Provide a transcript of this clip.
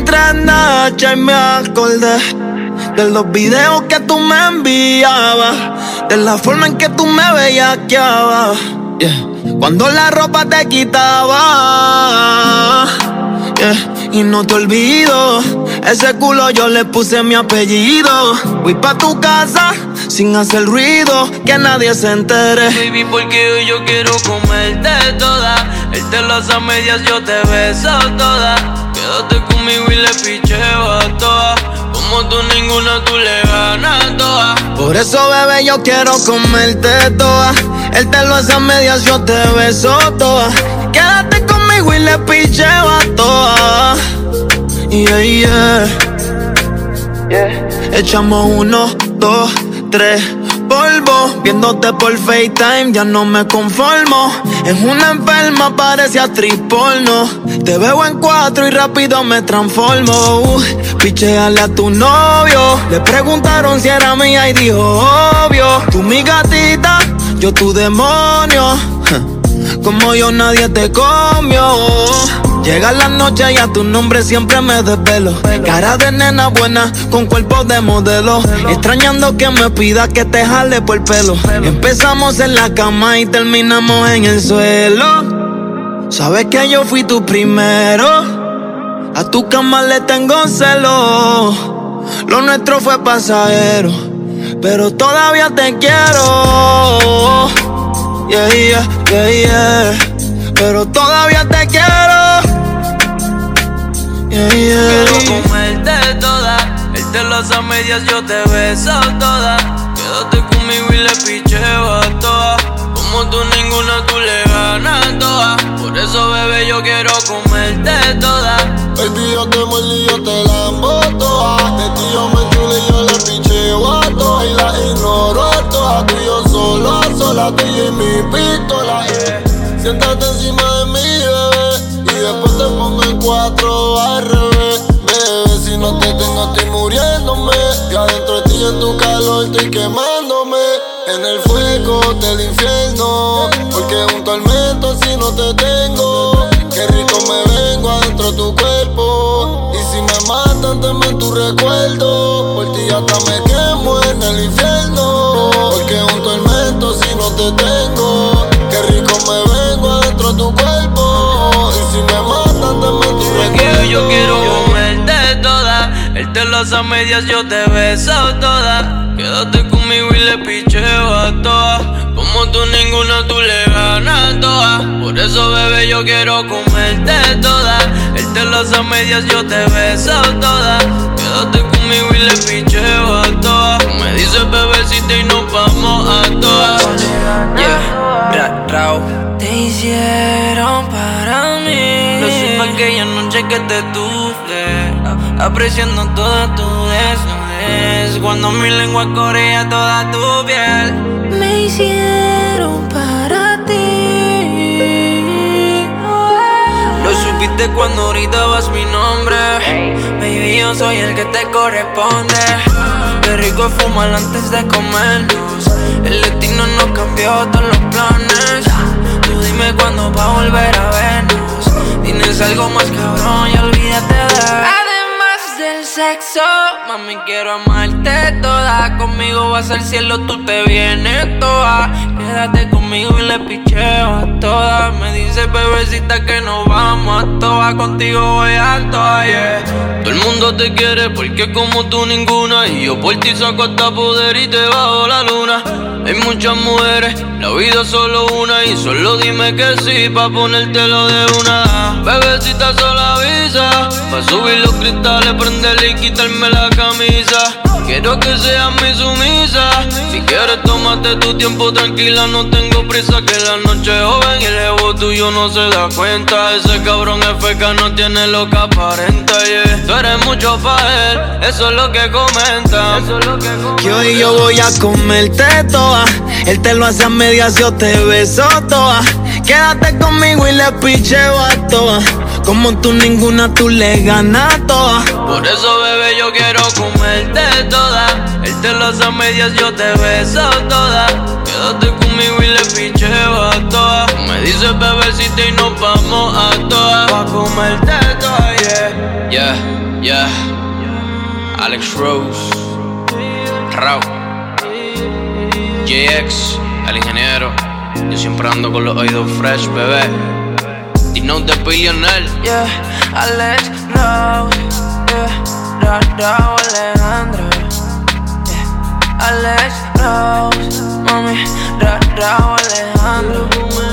Mientras noche me acordé de los videos que tú me enviabas, de la forma en que tú me bellaqueabas, yeah. Cuando la ropa te quitaba, yeah. Y no te olvido, ese culo yo le puse mi apellido. Voy pa' tu casa sin hacer ruido, que nadie se entere. Baby, porque hoy yo quiero comerte toda. Él te las a medias, yo te beso toda. Quédate conmigo y le picheo a toda. Como tú ninguna, tú le ganas toda. Por eso, bebé, yo quiero comerte toda. Él te lo hace a medias, yo te beso toda. Quédate conmigo y le picheo a toda. Yeah, yeah, yeah. Echamos 1, 2, 3 polvo, viéndote por FaceTime, ya no me conformo. Es una enferma, parece actriz porno. Te veo en 4 y rápido me transformo. Picheale a tu novio. Le preguntaron si era mía y dijo obvio. Tú mi gatita, yo tu demonio. Como yo nadie te comió. Llega la noche y a tu nombre siempre me desvelo. Cara de nena buena con cuerpo de modelo. Extrañando que me pida que te jale por el pelo. Empezamos en la cama y terminamos en el suelo. Sabes que yo fui tu primero. A tu cama le tengo celo. Lo nuestro fue pasajero, pero todavía te quiero. Yeah, yeah, yeah, yeah. Pero todavía te quiero. Yeah, yeah. Quiero comerte toda. Él te las a medias, yo te beso toda. Quédate conmigo y le picheo a toda. Como tú ninguna, tú le ganas toda. Por eso, bebé, yo quiero comerte toda. Baby, yo te muerdo y yo te lambo toda. De ti yo me chulo y yo le picheo a toda. Y la ignoro a toda. Tú y yo solo a sola, tú y mi pistola, yeah. Siéntate encima de mí, bebé, y después te pongo en 4 al revés. Bebé, si no te tengo estoy muriéndome. Y adentro de ti en tu calor estoy quemándome. En el fuego del infierno, porque es un tormento si no te tengo. Qué rico me vengo adentro de tu cuerpo. Y si me matan, tenme en tu recuerdo. Por ti hasta me quemo en el infierno, porque es un tormento si no te tengo. Qué rico me vengo adentro de tu cuerpo. Y si me matan, tenme en tu recuerdo. Porque yo quiero comerte toda. Él te las a medias, yo te beso toda. Quédate conmigo y le picheo a toda. Como tú ninguna, tú le ganas toda. Por eso, bebé, yo quiero comerte toda. Él te las a medias, yo te beso toda. Quédate conmigo y le picheo a toda. Me dices bebecita y nos vamos a todas. Yeah, Rao. Te hicieron para mí. Lo supe aquella noche que te tuve, apreciando toda tu desnudez. Cuando mi lengua corría toda tu piel. Me hicieron para ti. Lo supiste cuando gritabas mi nombre. Baby, yo soy el que te corresponde. Qué rico es fumar antes de comernos. El destino nos cambió todos los planes. Tú dime cuándo va a volver a vernos. Tienes algo más cabrón y olvídate de. Además del sexo, Mami, quiero amarte toda. Conmigo vas al cielo, tú te vienes toda. Quédate conmigo y le picheo a todas. Me dice bebecita que nos vamos a todas. Contigo voy a todas, yeah. Todo el mundo te quiere porque como tú ninguna. Y yo por ti saco hasta poder y te bajo la luna. Hay muchas mujeres, la vida es solo una. Y solo dime que sí, pa' ponértelo de una. Bebecita solo avisa, pa' subir los cristales, prenderle y quitarme la camisa. Quiero que seas mi sumisa. Si quieres tómate tu tiempo tranquila, no tengo prisa. Que la noche es joven y el jevo tuyo no se da cuenta. Ese cabrón es feca, no tiene lo que aparenta, yeah. Tú eres mucho pa' él, eso es lo que comentan. Que hoy yo voy a comerte toda. Él te lo hace a medias, yo te beso toda. Quédate conmigo y le picheo a toda. Como tú ninguna, tú le ganas toda. Por eso, bebé, yo quiero comerte toda. Él te lo hace a medias, yo te beso toda. Quédate conmigo y le picheo a toda. Me dices bebecita y nos vamos a todas pa' comerte toda, yeah. Yeah. Alex Rose, Raw, JX, el ingeniero. Yo siempre ando con los oídos fresh, bebé. Dino de Billionaire. Yeah, Alex Rose. Yeah, Raw Alejandro. Yeah, Alex Rose. Mami, Raw Alejandro.